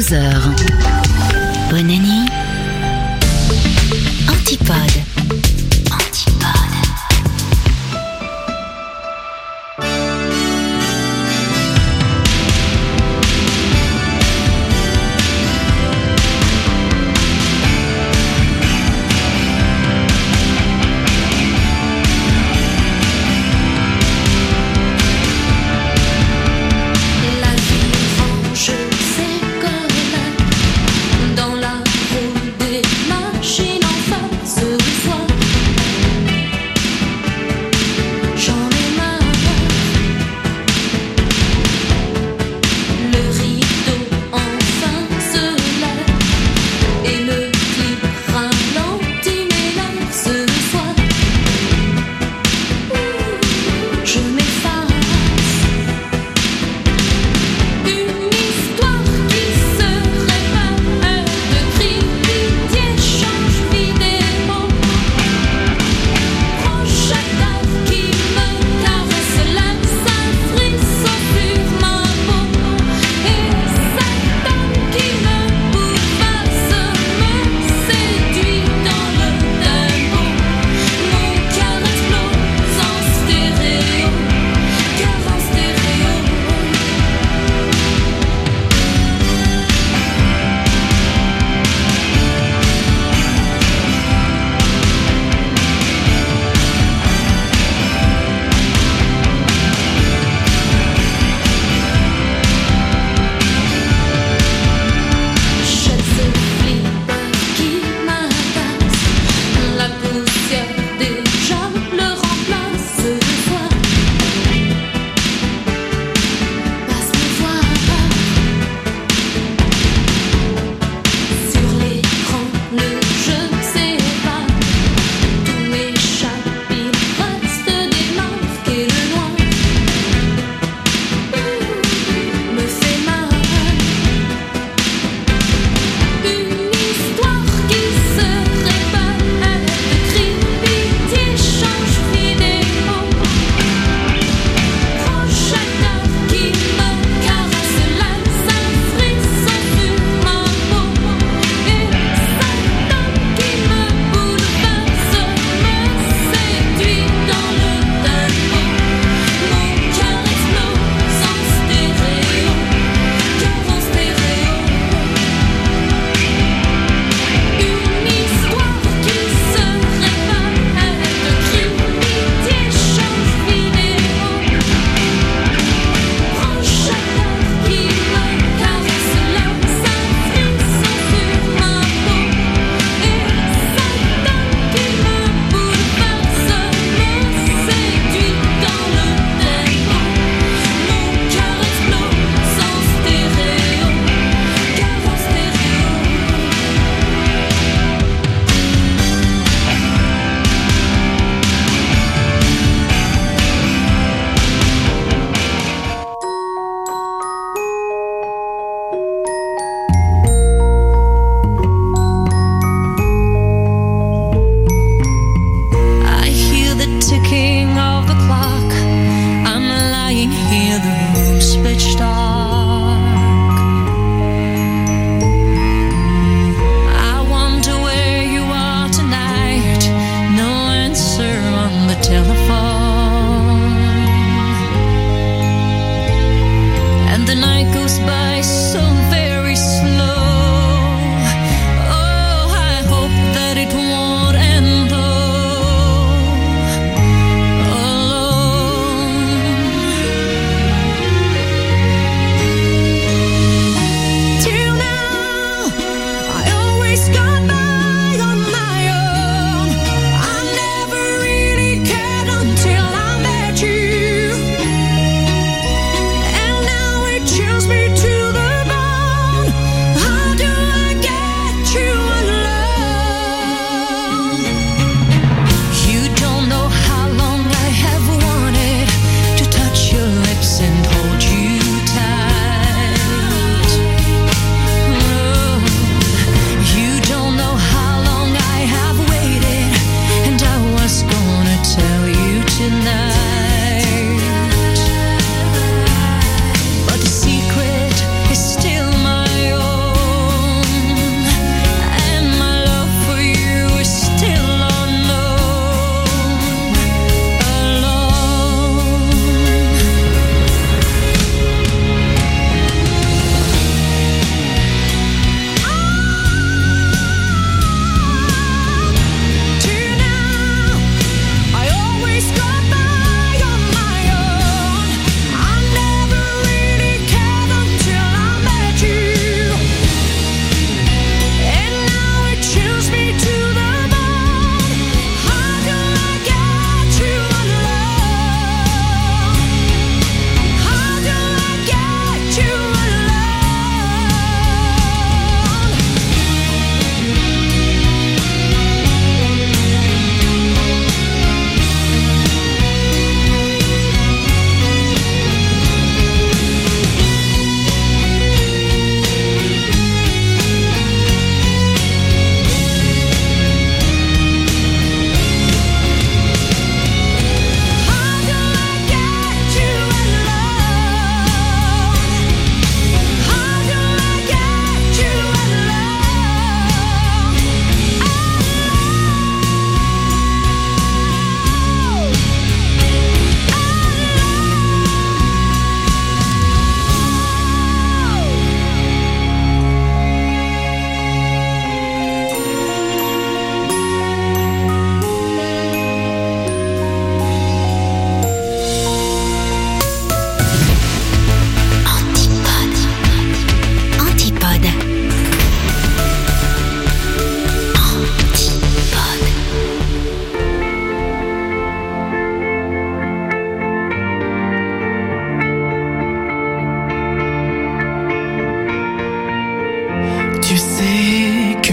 22h. Bonne nuit. Antipode. La vie range ses collègues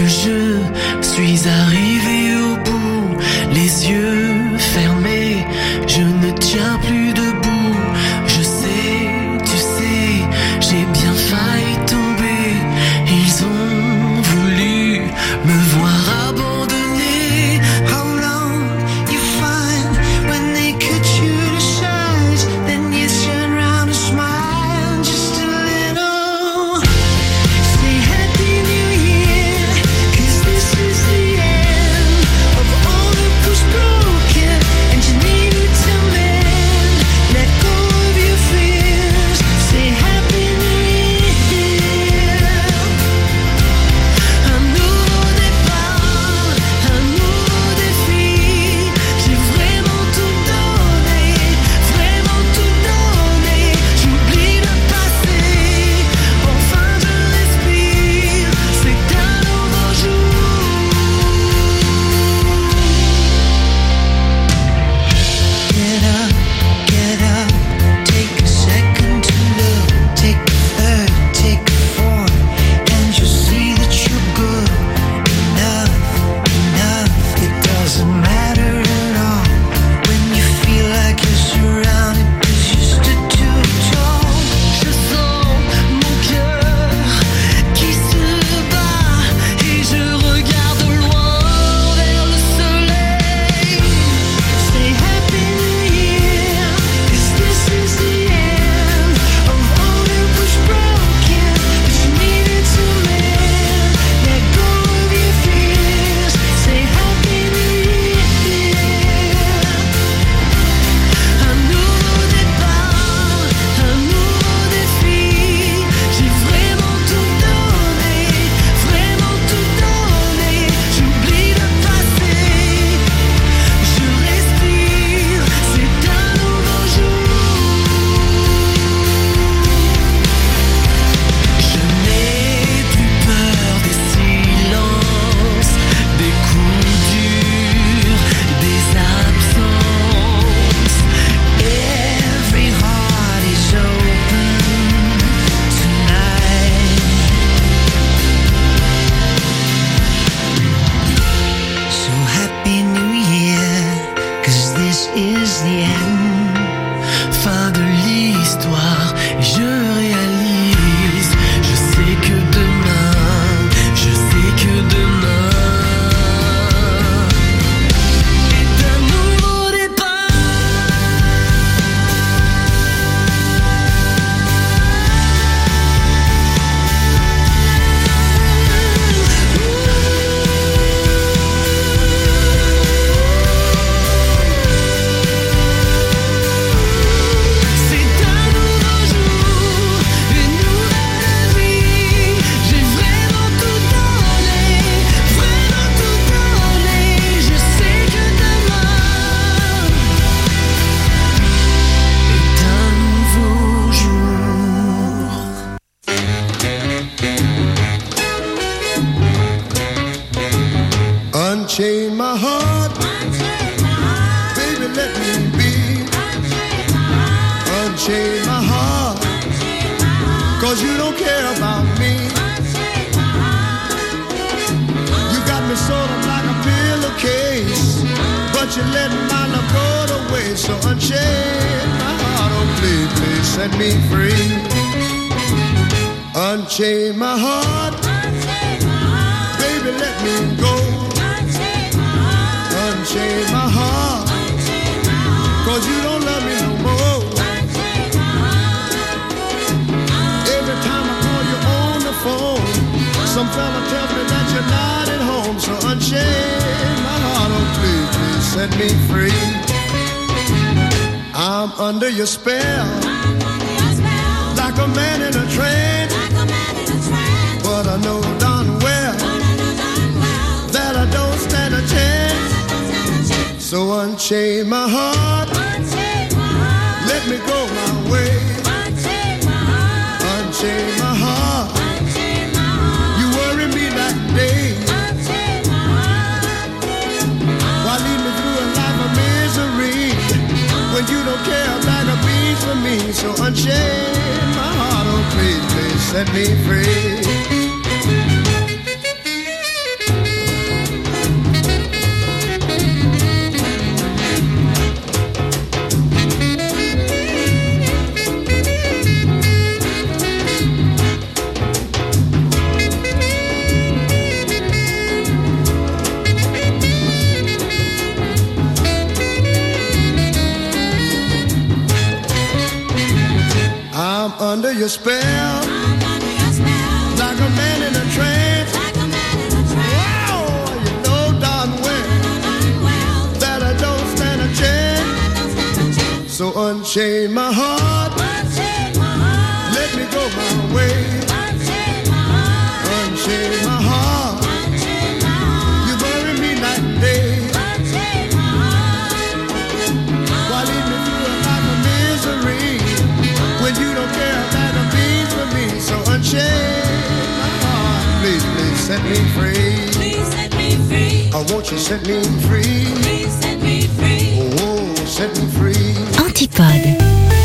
que je suis arrivé au bout, les yeux fermés, je ne tiens plus debout. Je sais, tu sais, j'ai bien failli tomber. Ils ont voulu me voir abandonné. How long you find when they cut you to size, then you turn around and smile just a little. Say Happy New Year, 'cause this is the end of all that was broken, and you needed to mend. Let go of your fears. Say Happy New Year. Un nouveau départ, un nouveau défi. J'ai vraiment tout donné, vraiment tout donné. J'oublie le passé, enfin je respire. C'est un nouveau jour. Get up, take a second to look, take a third, take a fourth, and you'll see that you're good. Enough, it doesn't matter at all when you feel like you're surrounded, 'cause you stood too tall. Je sens mon cœur qui se bat et je regarde loin vers le soleil. Say Happy New Year, 'cause this is the end of all that was broken, but you needed to mend. Let go of your fears. Say Happy New Year. Un nouveau départ, un nouveau défi. J'ai vraiment tout donné, vraiment tout donné. J'oublie le passé, je respire. C'est un nouveau jour. Je n'ai plus peur des silences, des coups durs, des absences. Every heart is open tonight. So Happy New Year, 'cause this is the end. Fin de l'histoire, je réalise. Je sais que demain est un nouveau départ. C'est un nouveau jour, une nouvelle vie. J'ai vraiment tout donné, vraiment tout donné. Je sais que demain est un nouveau jour. Unchain my heart, baby, let me be. Unchain my heart, 'cause you don't care about me. You got me sort of like a pillowcase, but you let my love go to waste. So unchain my heart, oh please, please set me free. Unchain my heart, baby, let me go. Unchain my heart, 'cause you don't love me no more. Every time I call you on the phone, some fella tells me that you're not at home. So unchain my heart, oh please, please set me free. I'm under your spell, like a man in a trance. But I know darn well that I don't stand a chance. So unchain my heart, let me go my way. Unchain my heart, you worry me that day. Why lead me through a life of misery when you don't care a bag of beans for me? So unchain my heart, oh please, please set me free. I'm under your spell. Like a man in a trance. Wow, you know darn well that I don't stand a chance. So unchain my heart. Let me go my way. Unchain my heart. You bury me night and day. Why leave me through a life of misery when you don't care about the means for me? So unchain my heart. Please, please set me free. Please set me free. Oh, won't you set me free? Please set me free. Oh, set me free. Antipode.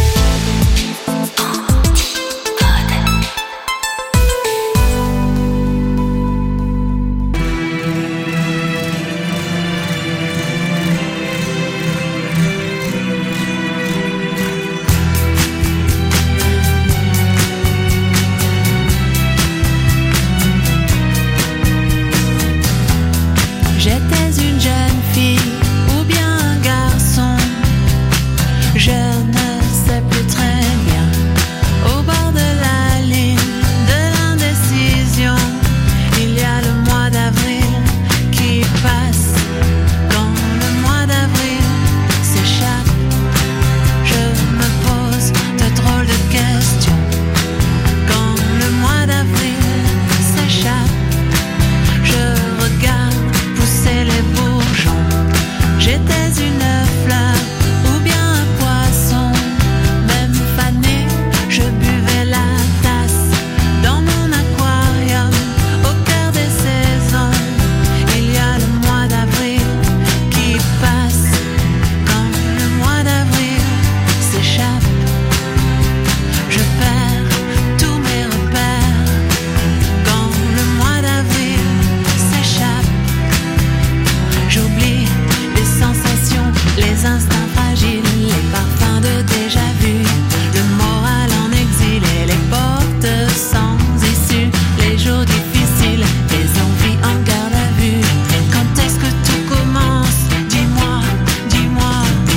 J'étais une jeune fille ou bien un garçon, je ne sais plus très bien. Au bord de la ligne de l'indécision, il y a le mois d'avril qui passe. Quand le mois d'avril s'échappe, je me pose de drôles de questions. Quand le mois d'avril s'échappe, je regarde pousser les bourgeons. J'étais une fleur ou bien un poisson, même fanée, je buvais la tasse. Dans mon aquarium, au cœur des saisons, il y a le mois d'avril qui passe. Quand le mois d'avril s'échappe, je perds tous mes repères. Quand le mois d'avril s'échappe, j'oublie les sensations, les instants fragiles, les parfums de déjà-vu, le moral en exil et les portes sans issue, les jours difficiles, les envies en garde à vue. Quand est-ce que tout commence? Dis-moi, dis-moi.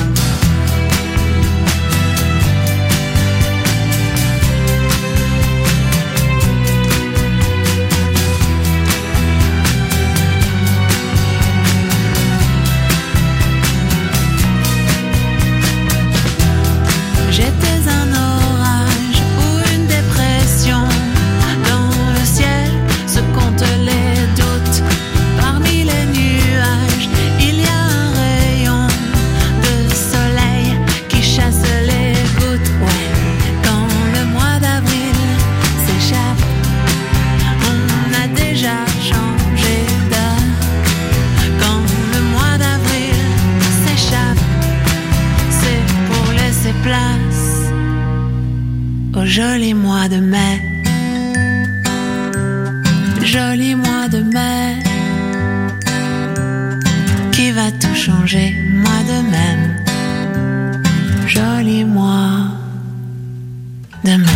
J'étais un orage ou une dépression. Dans le ciel se comptent les doutes. Parmi les nuages, il y a un rayon de soleil qui chasse les gouttes. Ouais, quand le mois d'avril s'échappe, on a déjà changé d'heure. Quand le mois d'avril s'échappe, c'est pour laisser place au joli mois de mai. Joli mois de mai qui va tout changer, moi de même. Joli mois de mai.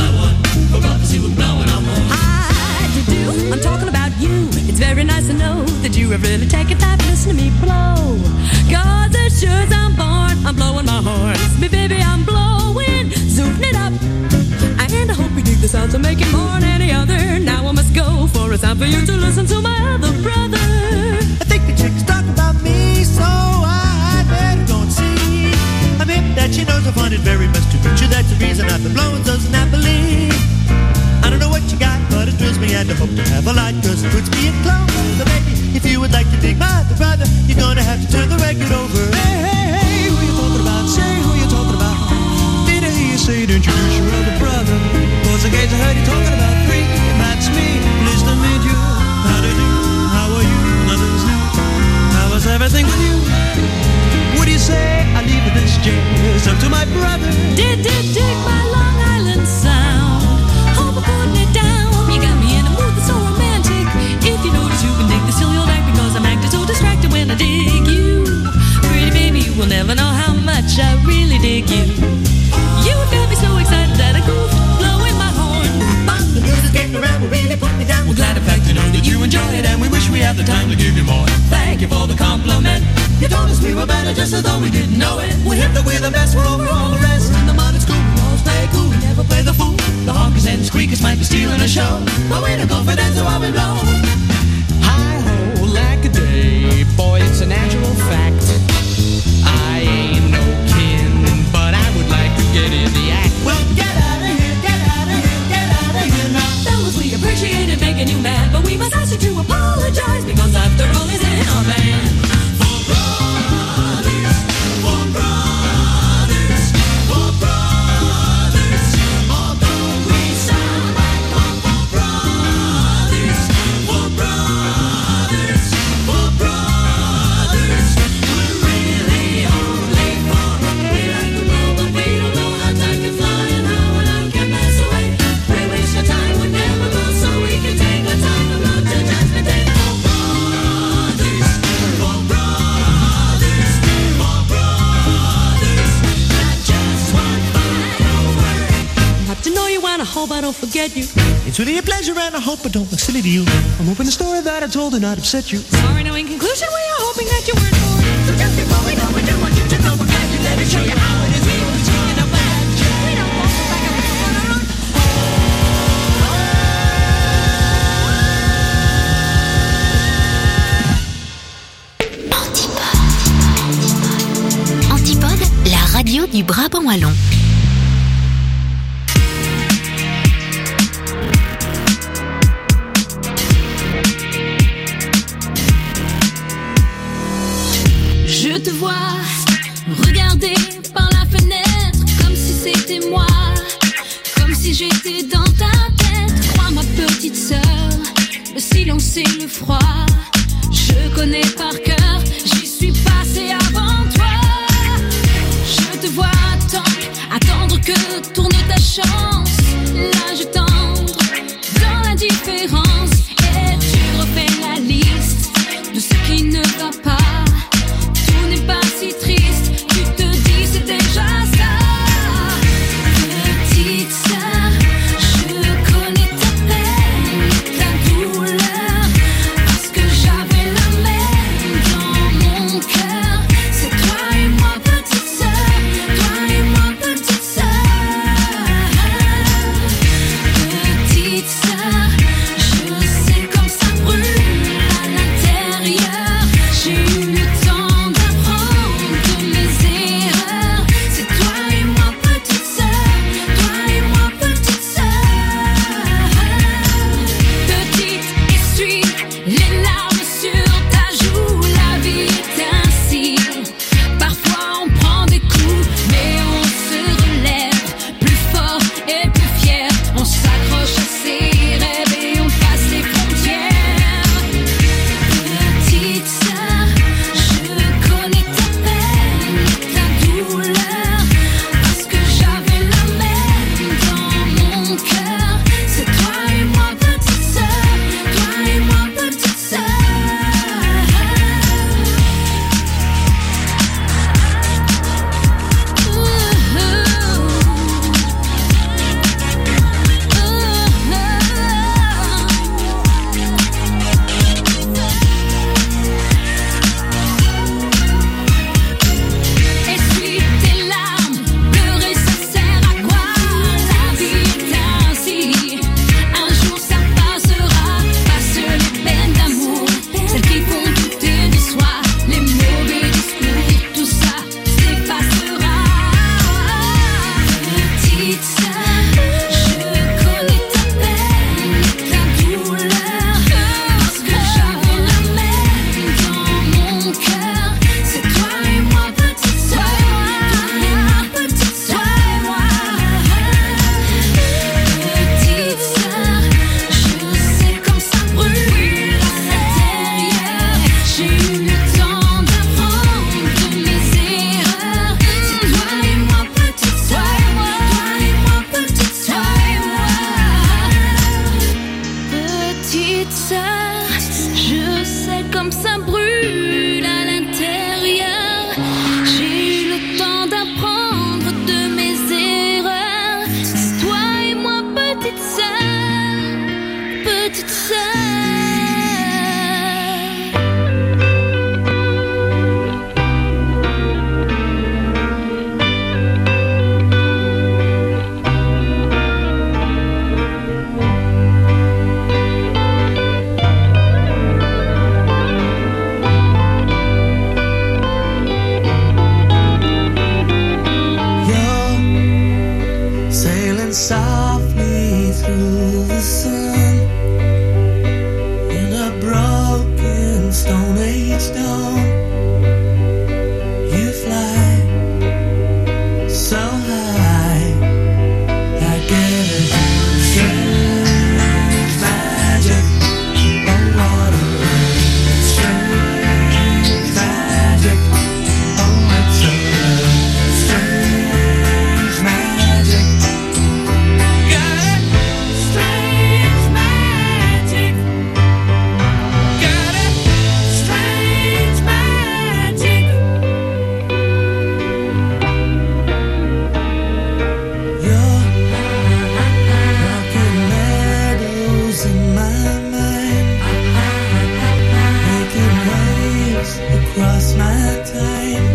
I'm talking about you. It's very nice to know hope that you have really taken time to listen to me blow. God, as sure as I'm born, I'm blowing my horn. Me baby, I'm blowing, zooting it up. And I hope you dig the sounds I'm making more than any other. Now I must go, for it's time for you to listen to my other brother. I think the chick's talking about me, so I better go and see. I'm hip that she knows I find it very best to reach you. That's the reason I've been blowing so snappily. I don't know what you got, but it thrills me and I hope to have a lot, cause it puts me in close. So baby, if you would like to dig my other brother, you're gonna have to turn the record over. Hey, hey, hey, who you talking about? Say who you talking about. Did I hear you say to introduce your other brother? Cause in case I heard you talking about three, that's me. Pleased to meet you. How do you do? How are you? Nothing's new. How was everything with you? What do you say? I leave this jazz up to my brother. Dig my Long Island sound. Hope I'm putting it down. You got me in a mood that's so romantic. If you notice you can dig this till you'll like, because I'm acting so distracted when I dig you. Pretty baby, you will never know how much I really dig you. You got me so excited that I goof, blowing my horn. But the music's getting around, will really put me down. We're glad in fact to know that you enjoy it, and we wish we had the time to give you more. Thank you for the compliment. You told us we were better just as though we didn't know it. We hip that we're the best, we're over all the rest. In the modern school, we always play cool, we never play the fool. The honkers and squeakers might be stealing a show, but we're the confidence, so while we blow. Hi-ho, lack a day, boy, it's a natural fact. I ain't no kin, but I would like to get in the act. Well, get out of here, get out of here, get out of here now. Fellas, we appreciated making you mad, but we must ask you to apologize, because after all, he's in our band. I hope I don't forget you. It's really a pleasure and I hope I don't look silly to you. I'm hoping the story that I told did not upset you. Sorry, no, in conclusion, we are hoping that you weren't bored. So just before we go, we do want you to know we're glad you let us show you how it is. We were swinging a bad jazz. We don't want to go back and forth on our own. Antipode, la radio du Brabant wallon. Je te vois regarder par la fenêtre comme si c'était moi, comme si j'étais dans ta tête. Crois ma petite sœur, le silence et le froid, je connais par cœur, j'y suis passée avant toi. Je te vois attendre que tourne ta chance, l'âge tendre dans l'indifférence, et tu refais la liste de ce qui ne va pas. Pas si triste, tu te dis c'est déjà ça. Petite sœur, je connais ta peine, ta douleur, parce que j'avais la même dans mon cœur. C'est toi et moi, petite sœur, toi et moi, petite sœur. Petite sœur, je sais comme ça brûle à l'intérieur. J'ai eu comme ça brûle à l'intérieur. J'ai eu le temps d'apprendre de mes erreurs. C'est toi et moi, petite sœur, petite sœur. Softly through the sun in a broken Stone Age dawn, you fly so high. I get a strange magic on water, strange magic on its own, strange magic. Across my time.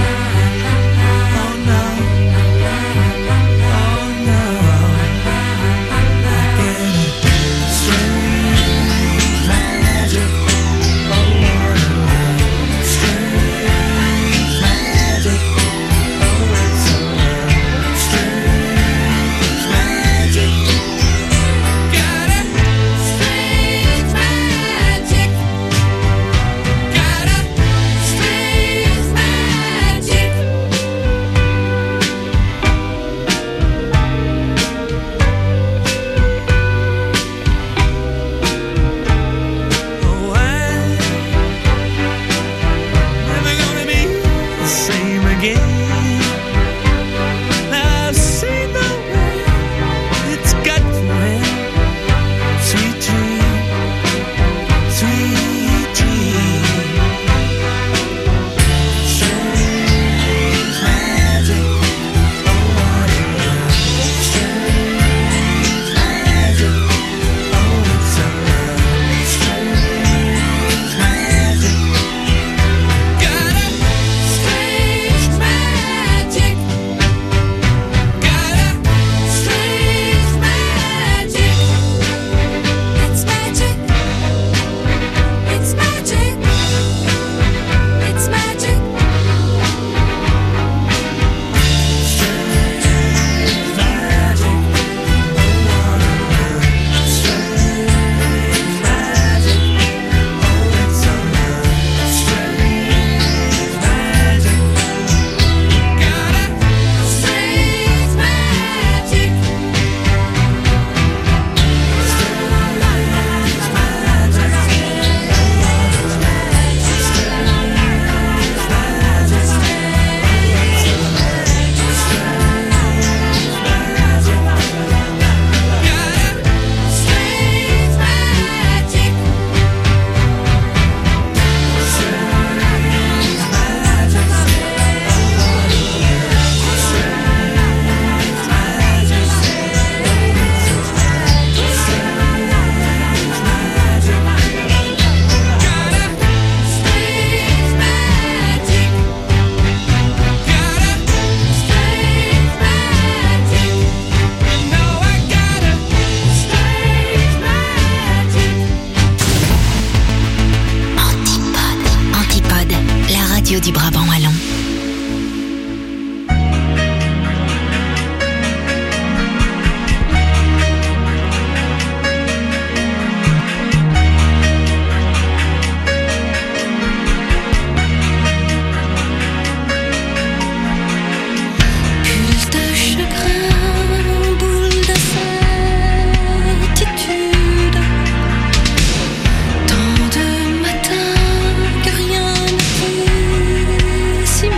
Oh no, oh no, I get a strange magic, oh water, strange magic, oh it's a strange magic. Got a strange magic. Got a strange magic. Oh, I'm never gonna be the same again. I've seen the way it's got to end. Sweet dream, sweet dream. Strange magic, oh water, strange magic, oh it's a strange magic. Got a strange magic. Got a strange magic. It's magic. It's magic. It's magic. Strange magic, oh water, strange magic, oh it's a strange magic. Got a strange magic. Antipode, la radio du Brabant wallon. Pulse de chagrin, boule d'incertitude. Tant de matins que rien ne fut si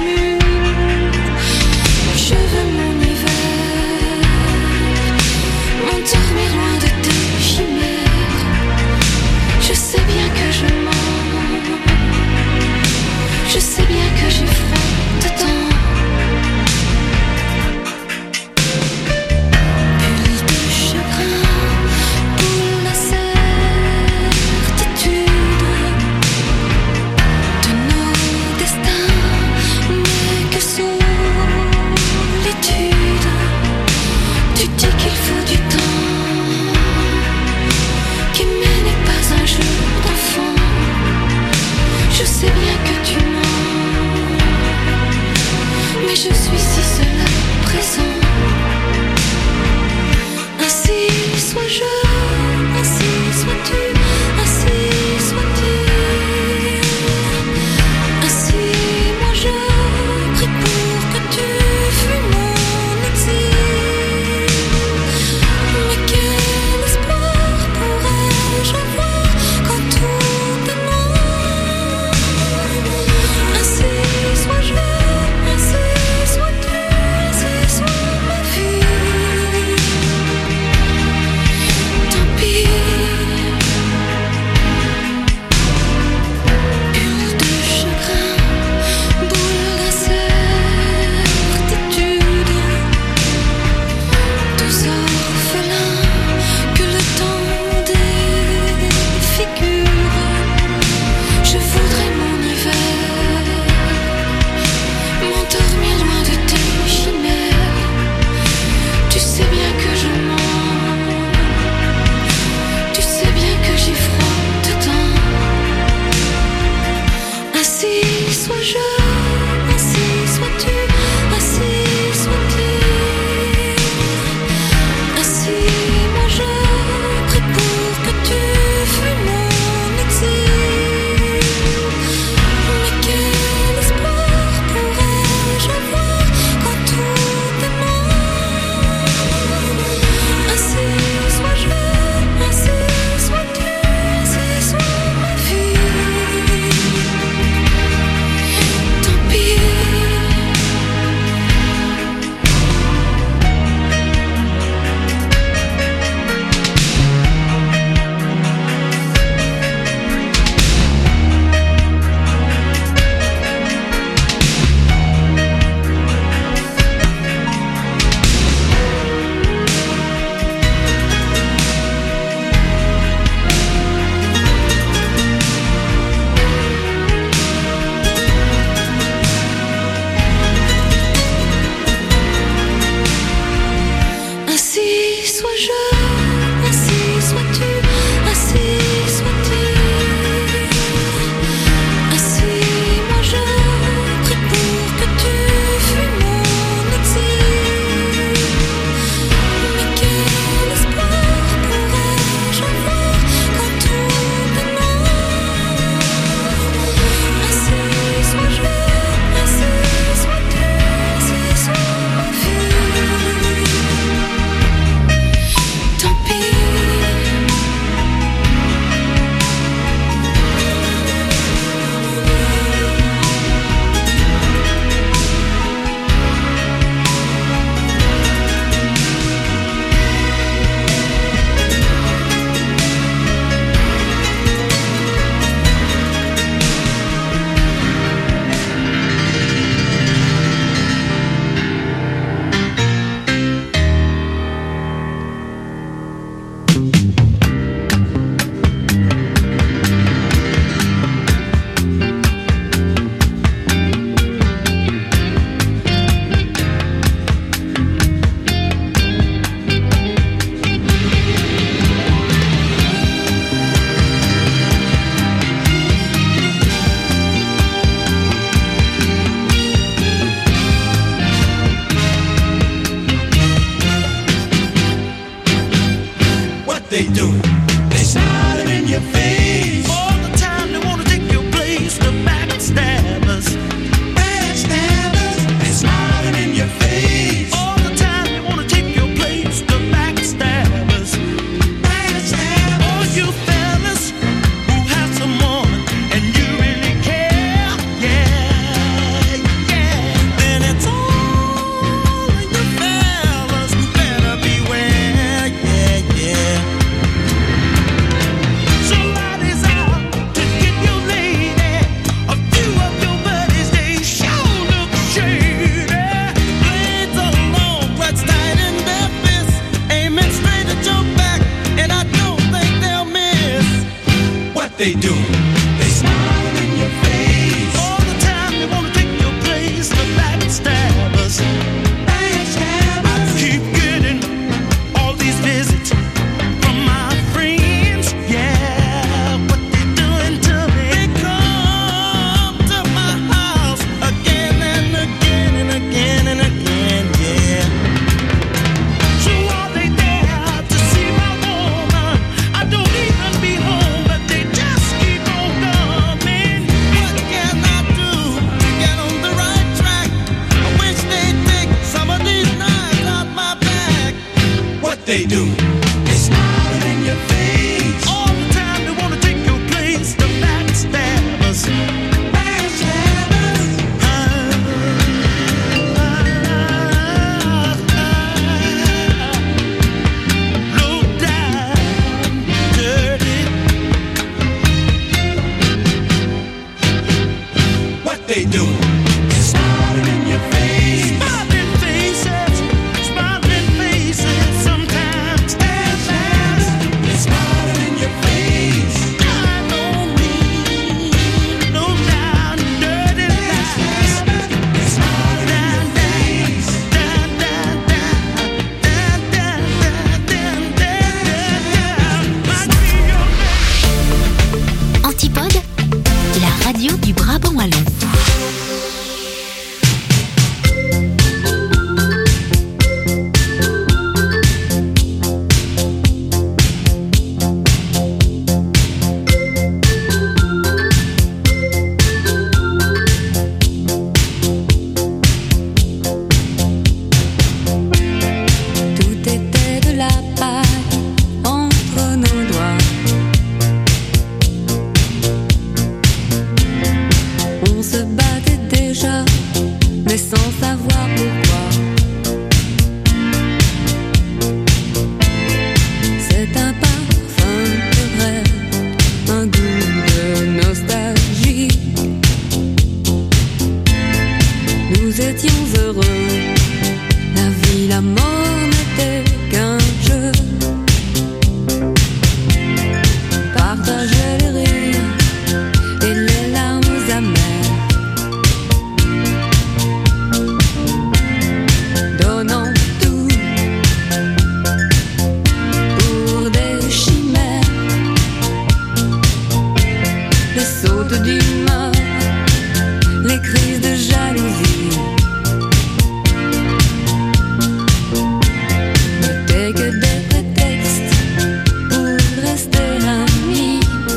they do. Smiling in your face. Smiling faces. Smiling faces. Sometimes there's smiling in your face. I don't mean no down dirty lies. Smiling in your face. Antipode, la radio du Brabant wallon. Tout était de la paille entre nos doigts. On se battait déjà, mais sans savoir pourquoi. C'est un parfum de rêve, un goût de nostalgie. Nous étions heureux, la vie, la mort n'était qu'un jeu. Partager les rires et les larmes amères, donnant tout pour des chimères. Les sautes d'humeur, les crises de jalousie n'étaient que des prétextes pour rester amis.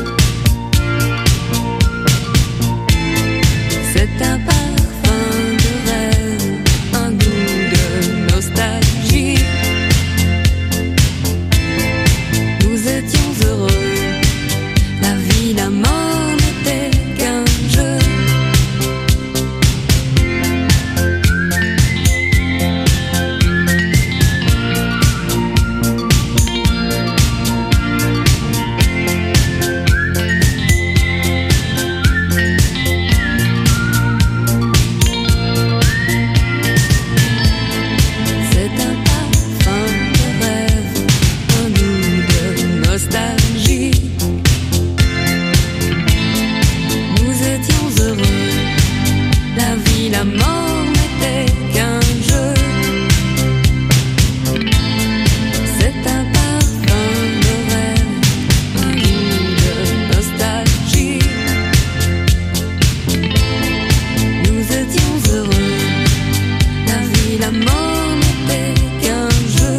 C'est un parfum de rêve, un goût de nostalgie. Nous étions heureux, la vie, la mort n'était qu'un jeu. C'est un parfum de rêve, un goût de nostalgie. Nous étions heureux, la vie, la mort n'était qu'un jeu. C'est un parfum de rêve, un goût de nostalgie. Nous étions heureux, la vie, la mort n'était qu'un jeu.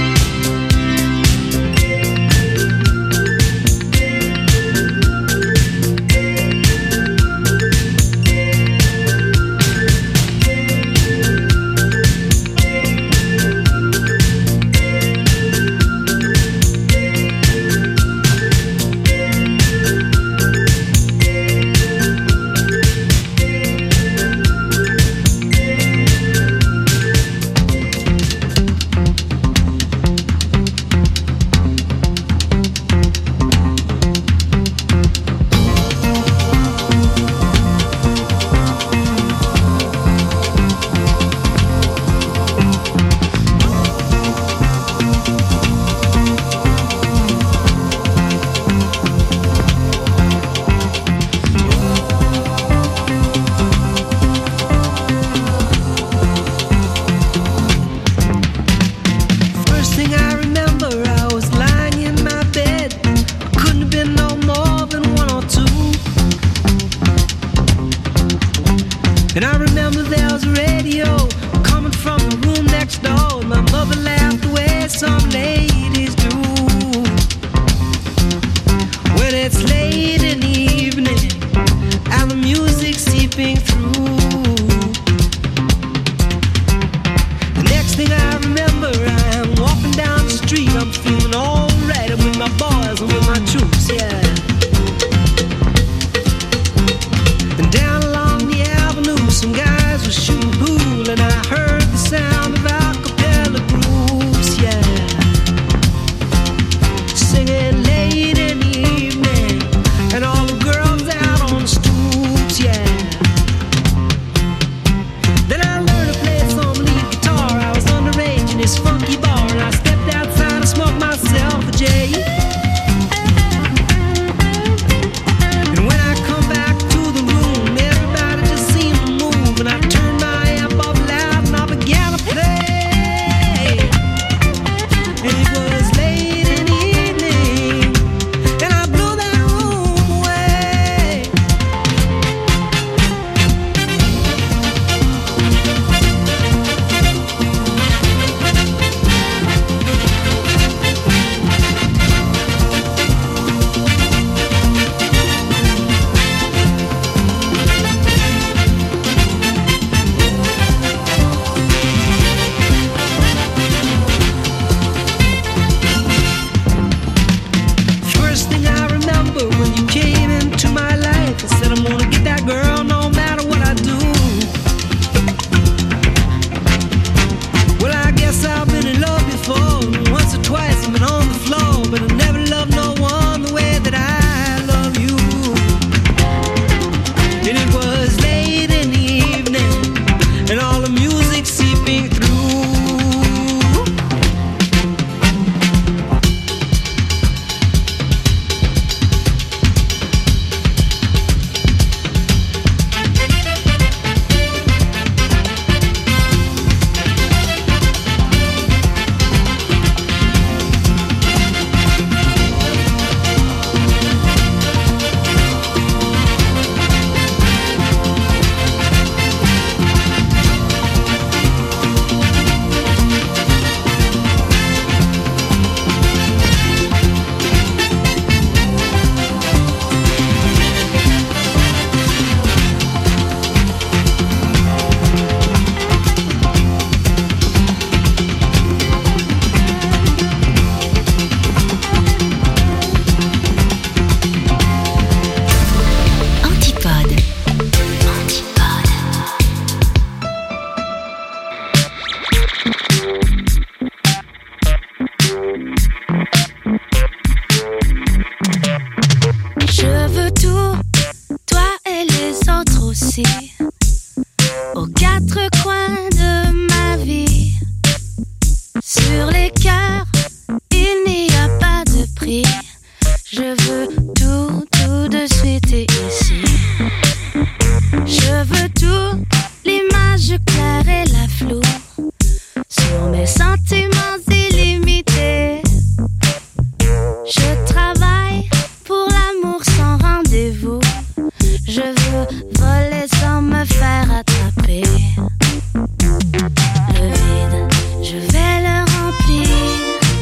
First thing I remember, I was lying in my bed. Couldn't have been no more than 1 or 2. And I remember there was a radio coming from the room next door. And my mother laughed the way some ladies do. When it's late in the evening and the music seeping through. The next thing I remember, I'm walking down the street. I'm feeling alright. I'm with my boys and with my troops, yeah. And down along the avenue, some guys were shooting pool, and I heard the sound of a cappella groups, yeah. Singing late in the evening, and all the girls out on the stoops, yeah. that girl no matter what I do. Well, I guess I've been in love before. Once or twice I've been on the floor, but I never loved no one the way that I love you. And it was late in the evening, and all the music seeping through. Aux quatre coins de ma vie, sur les cœurs, il n'y a pas de prix. Je veux tout, tout de suite et ici. Je veux tout, l'image claire et la floue, sur mes sentiments illimités. Je travaille pour l'amour sans rendez-vous. Je veux voler sans me faire attraper. Le vide, je vais le remplir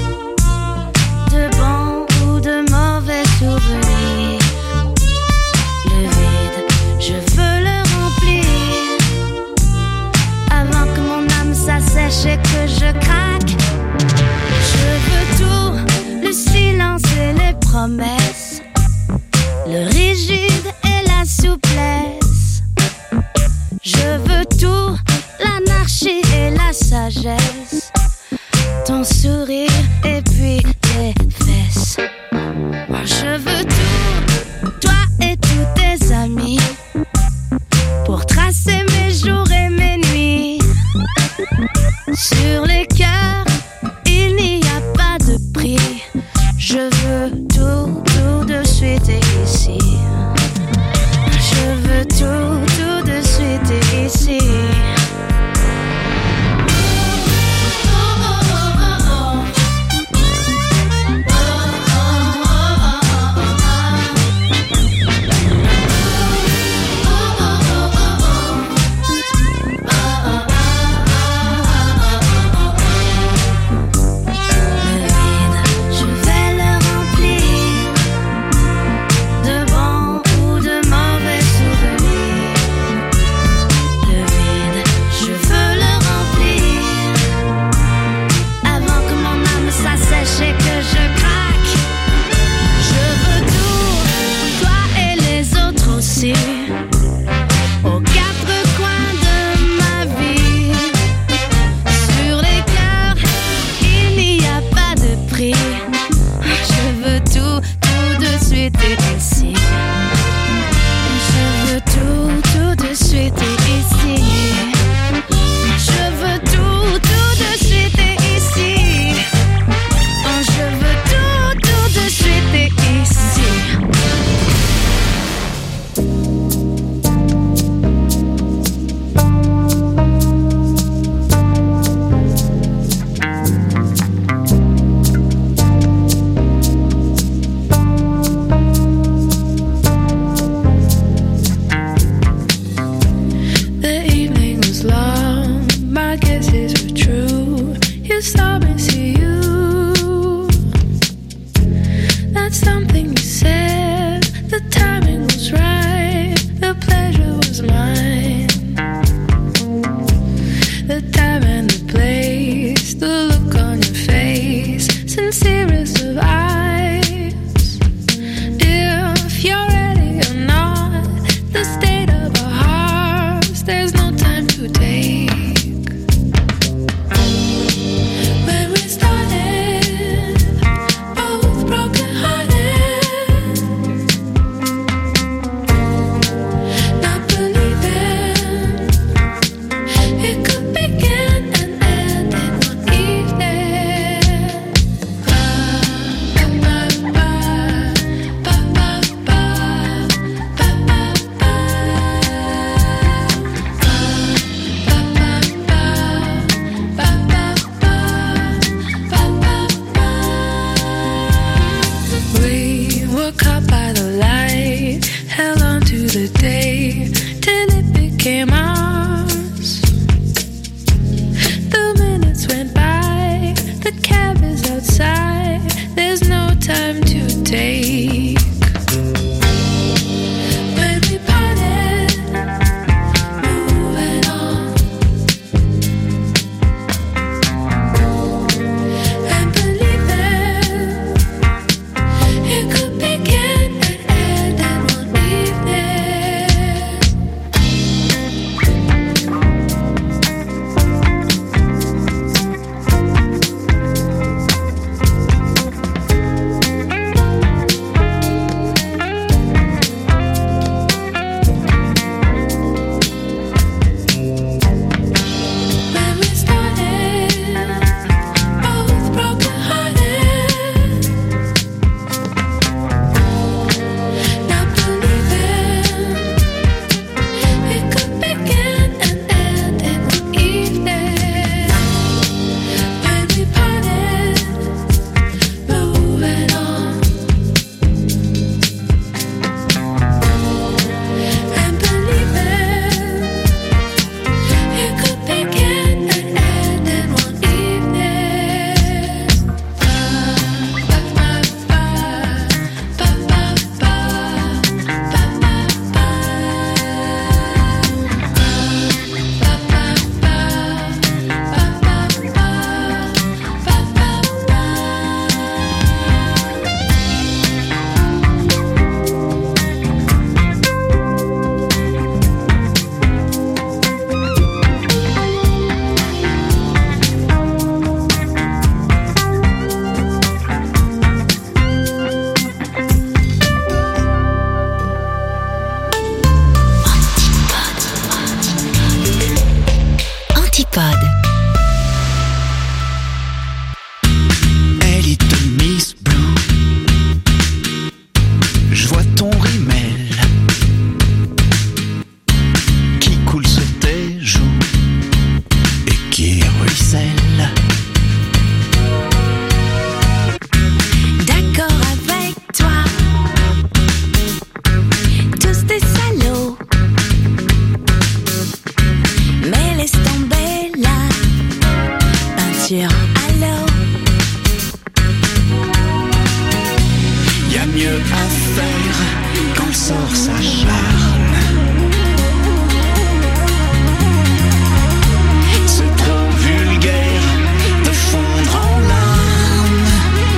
de bons ou de mauvais souvenirs. Le vide, je veux le remplir avant que mon âme s'assèche et que je craque. Je veux tout, le silence et les promesses, le rigide et la souplesse. Je veux tout, l'anarchie et la sagesse, ton sourire et puis tes fesses. Je veux tout, toi et tous tes amis, pour tracer mes jours et mes nuits. Sur les cœurs, il n'y a pas de prix. Je veux tout, tout de suite et ici. Je veux tout, tout de suite et ici. to take. When we started, both broken-hearted, not believing it could begin and end in one evening. We were caught by the light, held on to the day till it became ours. The minutes went by, the cab is outside, there's no time to take. When we parted, moving on, and believing it could begin and end in one evening. When we started, both broken-hearted, not believing it could begin and end in one evening. When we parted, moving on, and believing it could begin and end in one evening. Antipode. Elite Miss Blue, je vois ton rimel qui coule sur tes joues et qui ruisselle. D'accord avec toi, tous des salauds, mais laisse tomber la peinture à l'eau. Y a mieux à faire quand le sort s'acharne. C'est trop vulgaire de fondre en larmes.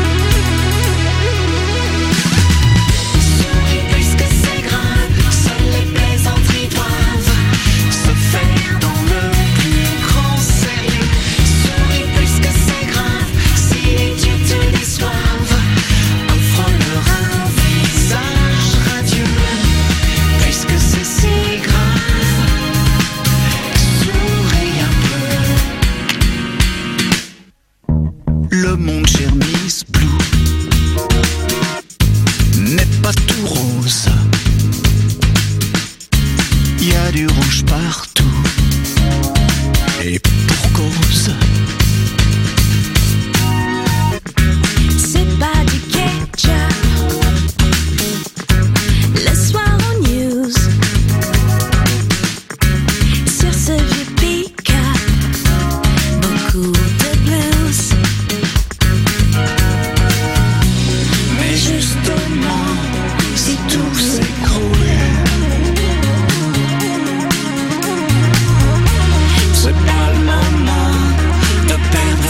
Souris puisque c'est grave, seules les plaisanteries doivent se faire dans le plus grand sérieux. Souris puisque c'est grave, si les dieux te déçoivent, offre-leur un visage radieux. Puisque c'est si grave, souris un peu. Le monde cher Miss Blue n'est pas tout rose. Y a du rouge partout, et pour cause. C'est pas du ketchup. Le soir aux news, sur ce vieux pick-up, beaucoup de blues. Mais justement, si tout s'écroule, c'est pas le moment de perdre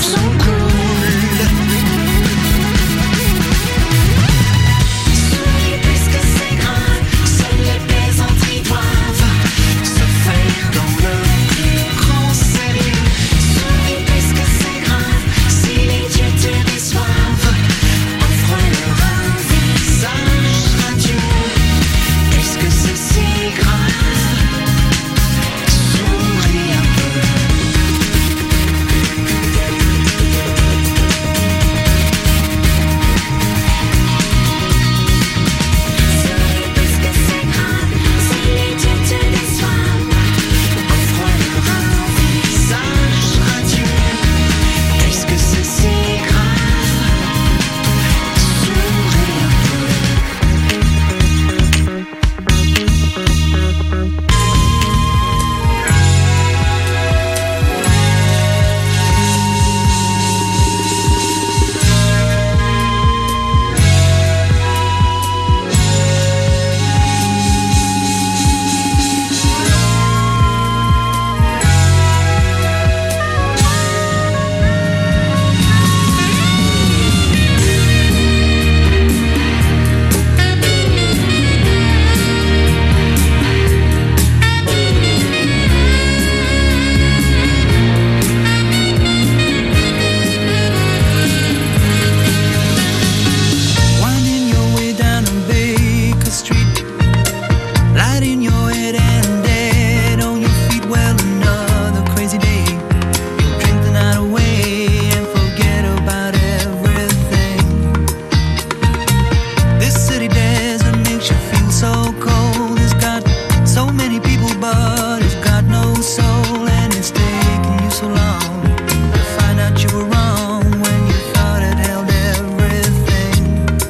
many people, but it's got no soul, and it's taken you so long to find out you were wrong when you thought it held everything.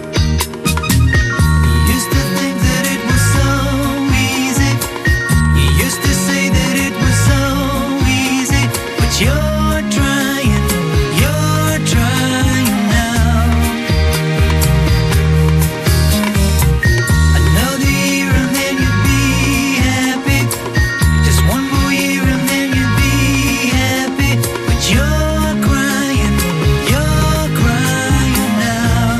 You used to think that it was so easy. You used to say that it was so easy, but you're trying now. Another year and then you'd be happy. Just one more year and then you'd be happy, but you're crying now.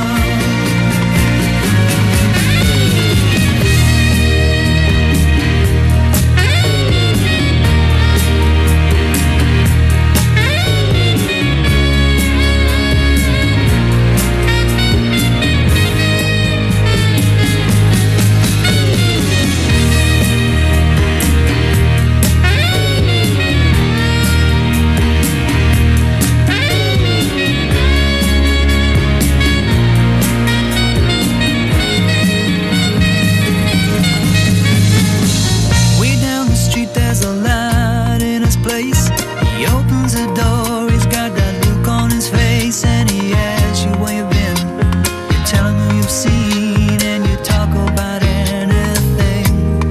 Way down the street there's a light in his place. He opens the door, he's got that look on his face, and he asks you where you've been. You tell him who you've seen, and you talk about anything.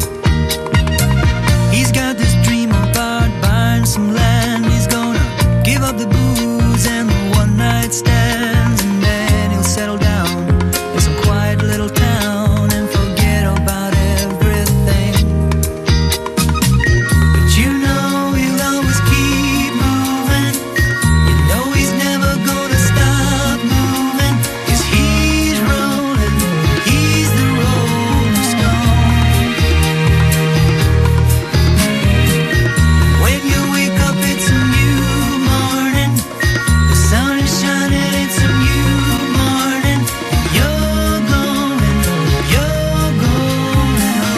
He's got this dream about buying some land. He's gonna give up the booze and the one night stands, and then he'll settle down in some quiet little town and forget about everything. But you know he'll always keep moving. You know he's never gonna stop moving, 'cause he's rolling, he's the rolling stone. When you wake up it's a new morning. The sun is shining, it's a new morning. You're going home.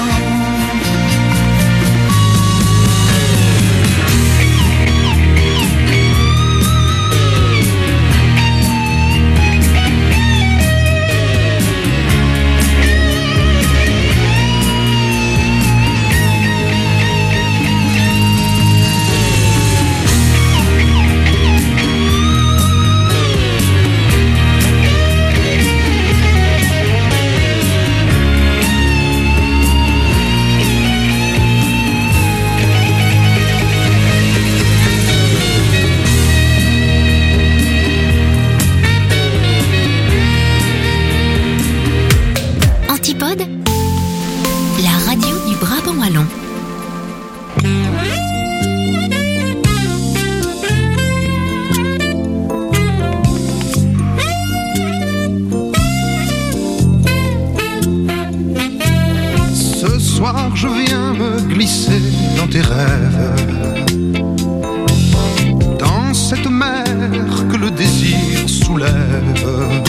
Antipode, la radio du Brabant wallon. Ce soir je viens me glisser dans tes rêves, dans cette mer que le désir soulève.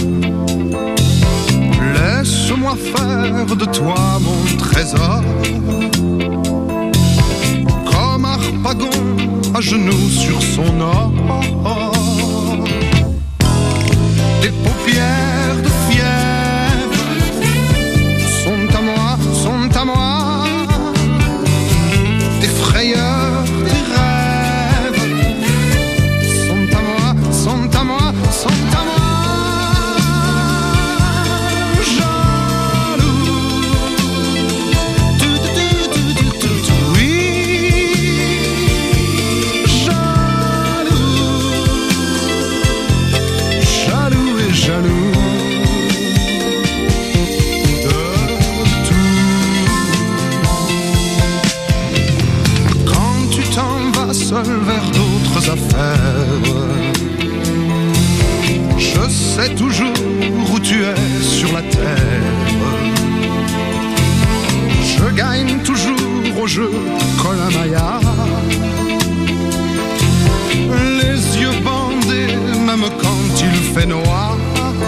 Laisse-moi faire de toi mon trésor, comme Harpagon à genoux sur son or. Tes paupières de fièvre sont à moi, sont à moi. Tes frayeurs, tes rêves sont à moi, sont à moi, sont à moi. Seul vers d'autres affaires, je sais toujours où tu es sur la terre. Je gagne toujours au jeu Colin-Maillard, les yeux bandés même quand il fait noir.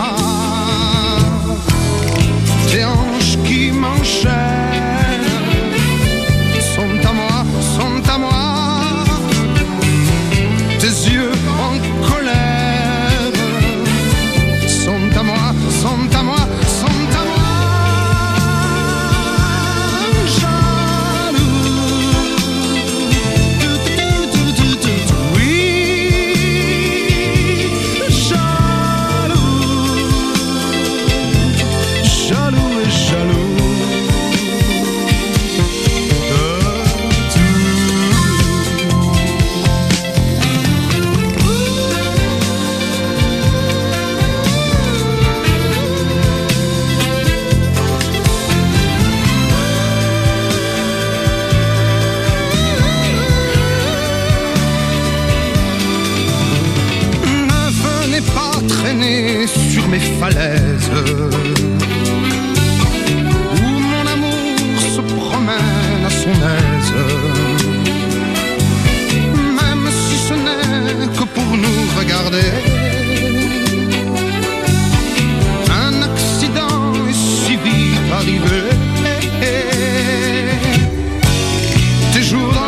Tes hanches qui m'enchaînent sont à moi, sont à moi. Tes yeux en colère sont à moi, sont à moi, sont à moi. Jaloux, falaises où mon amour se promène à son aise, même si ce n'est que pour nous regarder. Un accident est si vite arrivé. Tes jours dans